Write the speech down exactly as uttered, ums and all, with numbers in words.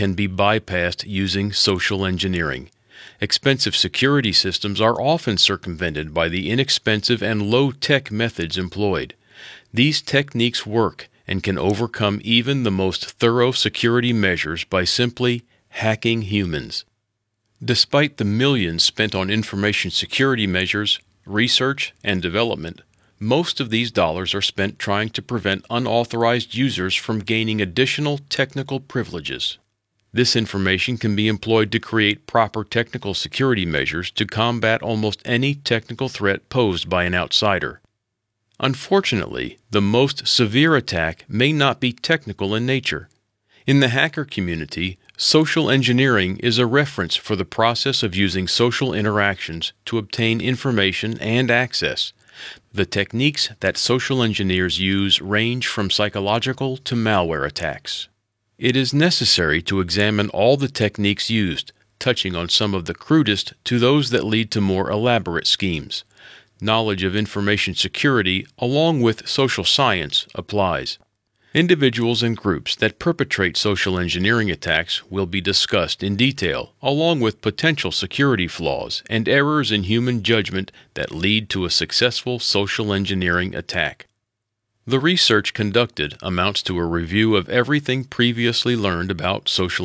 can be bypassed using social engineering. Expensive security systems are often circumvented by the inexpensive and low-tech methods employed. These techniques work and can overcome even the most thorough security measures by simply hacking humans. Despite the millions spent on information security measures, research, and development, most of these dollars are spent trying to prevent unauthorized users from gaining additional technical privileges. This information can be employed to create proper technical security measures to combat almost any technical threat posed by an outsider. Unfortunately, the most severe attack may not be technical in nature. In the hacker community, social engineering is a reference for the process of using social interactions to obtain information and access. The techniques that social engineers use range from psychological to malware attacks. It is necessary to examine all the techniques used, touching on some of the crudest to those that lead to more elaborate schemes. Knowledge of information security, along with social science, applies. Individuals and groups that perpetrate social engineering attacks will be discussed in detail, along with potential security flaws and errors in human judgment that lead to a successful social engineering attack. The research conducted amounts to a review of everything previously learned about social